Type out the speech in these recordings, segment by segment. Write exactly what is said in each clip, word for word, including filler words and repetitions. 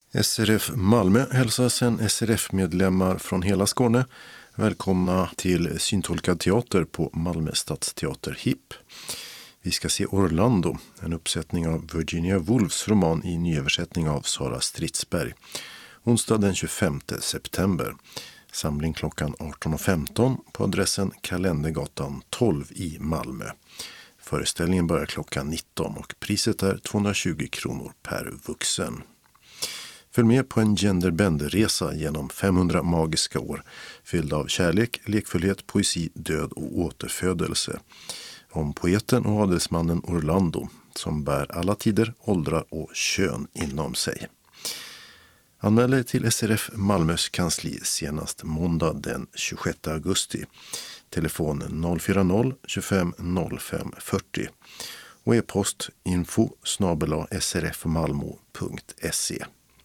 S R F Malmö hälsar sen S R F-medlemmar från hela Skåne välkomna till syntolkad teater på Malmö stadsteater H I P. Vi ska se Orlando, en uppsättning av Virginia Woolfs roman i nyöversättning av Sara Stridsberg. Onsdag den tjugofemte september. Samling klockan arton och femton på adressen Kalendergatan tolv i Malmö. Föreställningen börjar klockan nitton och priset är tvåhundratjugo kronor per vuxen. Följ med på en genderbänderresa genom femhundra magiska år, fylld av kärlek, lekfullhet, poesi, död och återfödelse. Om poeten och adelsmannen Orlando, som bär alla tider, åldrar och kön inom sig. Anmäl dig till S R F Malmös kansli senast måndag den tjugosjätte augusti. Telefon noll fyra noll tjugofem noll fem fyrtio och e-post info snabel-a srfmalmo punkt se.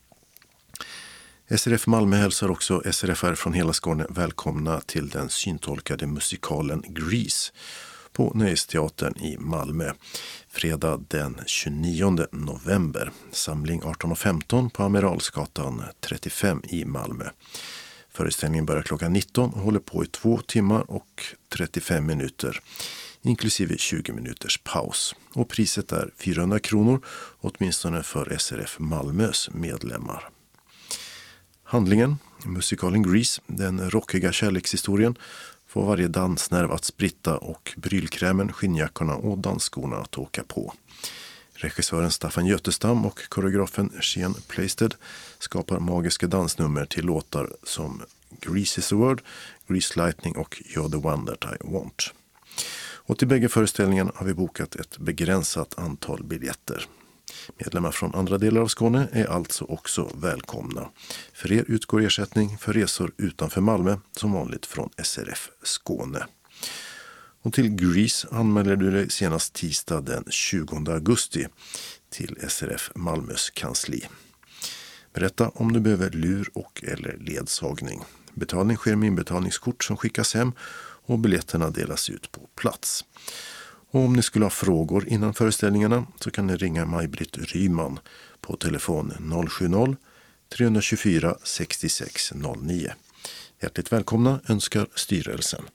S R F Malmö hälsar också S R F R från hela Skåne välkomna till den syntolkade musikalen Grease på Nöjesteatern i Malmö. Fredag den tjugonionde november. Samling arton och femton på Amiralsgatan trettiofem i Malmö. Föreställningen börjar klockan nitton och håller på i två timmar och trettiofem minuter, inklusive tjugo minuters paus. Och priset är fyrahundra kronor, åtminstone för S R F Malmös medlemmar. Handlingen, musikalen Grease, den rockiga kärlekshistorien, får varje dansnerv att spritta och brylkrämen, skinnjackorna och dansskorna att åka på. Regissören Staffan Götestam och koreografen Sean Plaisted skapar magiska dansnummer till låtar som Grease is the word, Grease Lightning och You're the one that I want. Och till bägge föreställningarna har vi bokat ett begränsat antal biljetter. Medlemmar från andra delar av Skåne är alltså också välkomna. För er utgår ersättning för resor utanför Malmö, som vanligt från S R F Skåne. Och till Grease anmäler du dig senast tisdag den tjugonde augusti till S R F Malmös kansli. Berätta om du behöver lur och eller ledsagning. Betalning sker med inbetalningskort som skickas hem och biljetterna delas ut på plats. Och om ni skulle ha frågor innan föreställningarna så kan ni ringa Maj-Britt Ryman på telefon noll sju noll tre två fyra sex sex noll nio. Hjärtligt välkomna önskar styrelsen.